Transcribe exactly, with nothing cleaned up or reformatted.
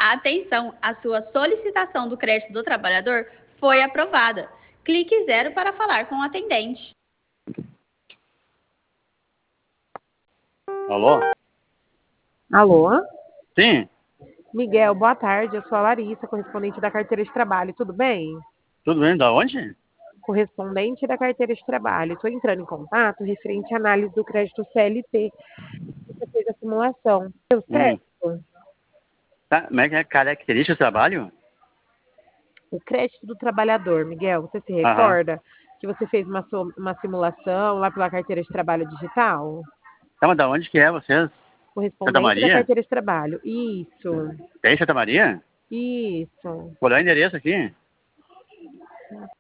Atenção, a sua solicitação do crédito do trabalhador foi aprovada. Clique zero para falar com o atendente. Alô? Alô? Sim, Miguel, boa tarde. Eu sou a Larissa, correspondente da carteira de trabalho. Tudo bem? tudo bem? Da onde? Correspondente da carteira de trabalho. Estou entrando em contato referente à análise do crédito C L T. Você fez a simulação. Deu Hum. certo? Tá, como é que é característica do trabalho? O crédito do trabalhador, Miguel, você se Aham. recorda que você fez uma, so- uma simulação lá pela carteira de trabalho digital? Tá, mas da onde que é vocês? Santa Correspondente da Maria? carteira de trabalho. Isso, Tem Santa Maria? isso. Qual é o endereço aqui?